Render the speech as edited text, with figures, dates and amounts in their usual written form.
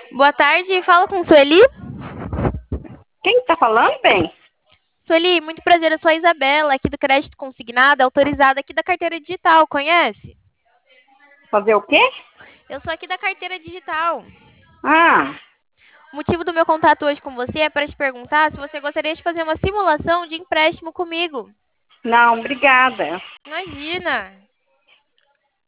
Boa tarde, fala com Sueli. Quem tá falando, bem? Sueli, muito prazer, eu sou a Isabela, aqui do Crédito Consignado, autorizada aqui da carteira digital, conhece? Fazer o quê? Eu sou aqui da carteira digital. Ah, O motivo do meu contato hoje com você é para te perguntar se você gostaria de fazer uma simulação de empréstimo comigo. não, obrigada. Imagina!